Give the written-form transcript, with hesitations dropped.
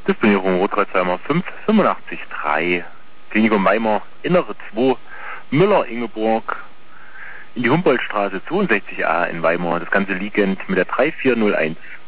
Disponierung Rot-Alzheimer 5, 85,3. Klinikum Weimar, Innere 2, Müller-Ingeborg, in die Humboldtstraße 62a in Weimar. Das Ganze liegend mit der 3401.